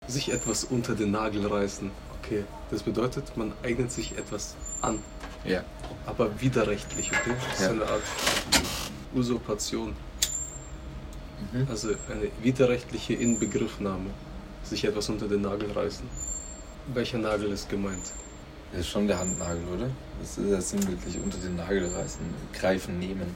Sich etwas unter den Nagel reißen. Okay, das bedeutet, man eignet sich etwas an. Ja. Aber widerrechtlich, okay? Das ist eine Art Usurpation. Also eine widerrechtliche Inbegriffnahme. Sich etwas unter den Nagel reißen. Welcher Nagel ist gemeint? Das ist schon der Handnagel, oder? Das ist ja sinnbildlich, unter den Nagel reißen, greifen, nehmen.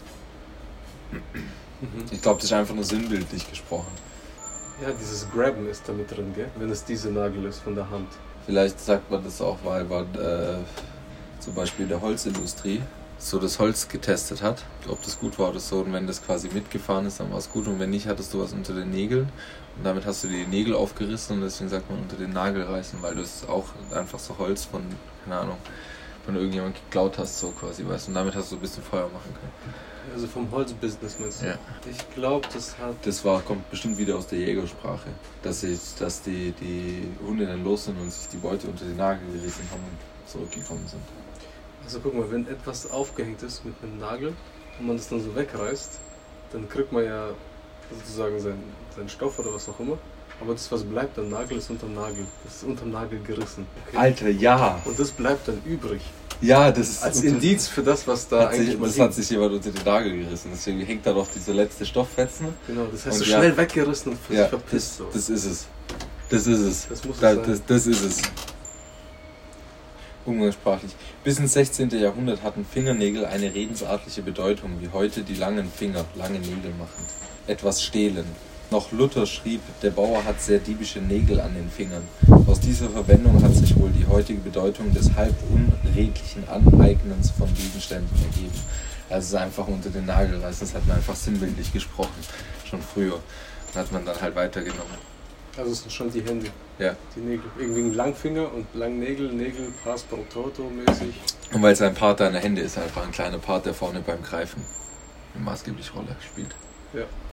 Ich glaube, das ist einfach nur sinnbildlich gesprochen. Ja, dieses Grabben ist damit drin, gell? Wenn es dieser Nagel ist von der Hand. Vielleicht sagt man das auch, weil man zum Beispiel in der Holzindustrie so das Holz getestet hat, ob das gut war oder so. Und wenn das quasi mitgefahren ist, dann war es gut. Und wenn nicht, hattest du was unter den Nägeln. Und damit hast du die Nägel aufgerissen und deswegen sagt man unter den Nagel reißen, weil du es auch einfach so Holz von, keine Ahnung, von irgendjemand geklaut hast, so quasi, weißt du. Und damit hast du ein bisschen Feuer machen können. Also vom Holzbusiness meinst du? Ja. Ich glaube, das hat... Das kommt bestimmt wieder aus der Jägersprache, dass die Hunde dann los sind und sich die Beute unter den Nagel gerissen haben und zurückgekommen sind. Also guck mal, wenn etwas aufgehängt ist mit einem Nagel und man das dann so wegreißt, dann kriegt man ja sozusagen seinen Stoff oder was auch immer. Aber das, was bleibt am Nagel, ist unterm Nagel. Das ist unterm Nagel gerissen. Okay? Alter, ja! Und das bleibt dann übrig. Ja, das ist... Als Indiz für das, was da eigentlich mal hat sich jemand unter den Nagel gerissen. Deswegen hängt da noch dieser letzte Stofffetzen. Genau, das heißt und so schnell weggerissen und für sich verpisst. So. Das ist es. Das ist es. Das muss es sein. Das ist es. Umgangssprachlich. Bis ins 16. Jahrhundert hatten Fingernägel eine redensartliche Bedeutung, wie heute die langen Finger, lange Nägel machen. Etwas stehlen. Noch Luther schrieb, der Bauer hat sehr diebische Nägel an den Fingern. Aus dieser Verwendung hat sich wohl die heutige Bedeutung des halb unredlichen Aneignens von Gegenständen ergeben. Also es ist einfach unter den Nagel reißen, das hat man einfach sinnbildlich gesprochen, schon früher. Und hat man dann halt weitergenommen. Also es sind schon die Hände, ja. Die Nägel. Irgendwie ein Langfinger und Langnägel, Nägel, Pass pro Toto mäßig. Und weil es ein Part deiner Hände ist, einfach ein kleiner Part, der vorne beim Greifen eine maßgebliche Rolle spielt. Ja.